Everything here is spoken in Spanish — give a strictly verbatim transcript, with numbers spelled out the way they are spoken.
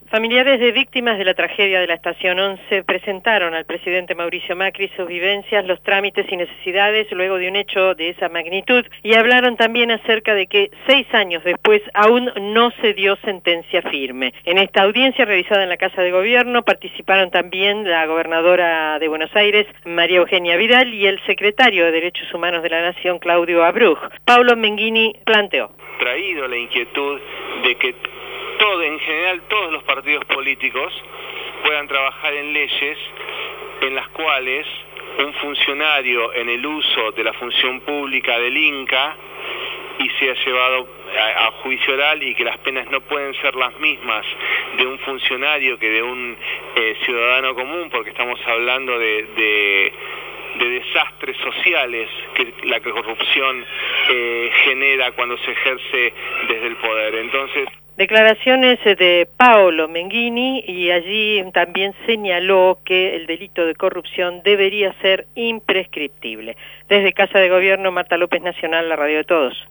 Familiares de víctimas de la tragedia de la Estación once presentaron al presidente Mauricio Macri sus vivencias, los trámites y necesidades luego de un hecho de esa magnitud y hablaron también acerca de que seis años después aún no se dio sentencia firme. En esta audiencia realizada en la Casa de Gobierno participaron también la gobernadora de Buenos Aires, María Eugenia Vidal, y el secretario de Derechos Humanos de la Nación, Claudio Abruj. Paulo Menghini planteó. Traído la inquietud de que todo, en general todos los partidos políticos puedan trabajar en leyes en las cuales un funcionario en el uso de la función pública delinca y sea llevado a, a juicio oral, y que las penas no pueden ser las mismas de un funcionario que de un eh, ciudadano común, porque estamos hablando de, de, de desastres sociales que la corrupción eh, genera cuando se ejerce desde el poder. Entonces, declaraciones de Paulo Menghini, y allí también señaló que el delito de corrupción debería ser imprescriptible. Desde Casa de Gobierno, Marta López, Nacional, la radio de todos.